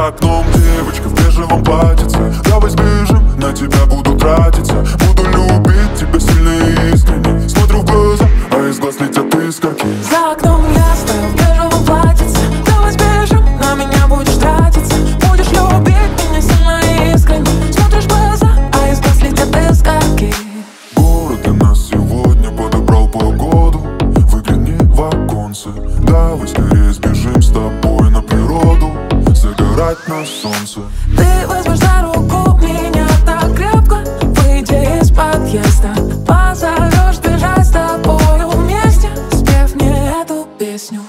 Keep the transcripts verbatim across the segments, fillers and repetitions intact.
За окном девочка в бежевом платьице. Давай сбежим, на тебя буду тратиться. Буду любить тебя сильно и искренне. Смотрю в глаза, а из глаз летят искорки. За окном я стою в бежевом платьице. Давай сбежим, на меня будешь тратиться. Будешь любить меня сильно и искренне. Смотришь в глаза, а из глаз летят искорки. Город для нас сегодня подобрал погоду. Выгляни в оконце. Давай скорее сбежим с тобой на природу, загорать на солнце. Ты возьмешь за руку меня так крепко, выйдя из подъезда. Позовешь бежать с тобою вместе, спев мне эту песню.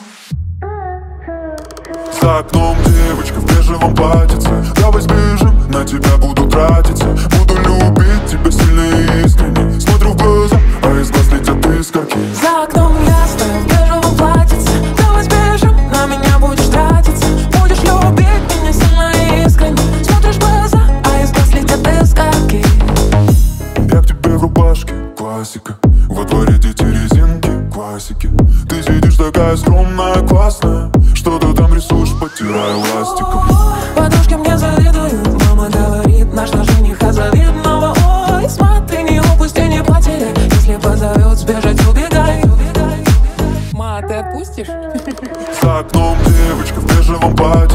За окном девочка в бежевом платьице. Давай сбежим, на тебя буду тратиться. Буду любить тебя сильно и искренне. Смотрю в глаза, а из глаз летят искорки. За окном я стою в бежевом платьице. Давай сбежим, на меня будешь тратиться. Будешь любить меня сильно и искренне. Смотришь в глаза, а из глаз летят искорки. Я к тебе в рубашке, классика. Во дворе дети резинки, классики. Ты сидишь такая скромная, классная. Что ты там рисуешь, потирая ластиком. Подружки мне завидуют. Мама говорит, наш наш жених завидного. Ой, смотри, не упусти, не потеряй. Если позовет, сбежать, убегай. Ма, ты отпустишь? За окном девочка в бежевом платье.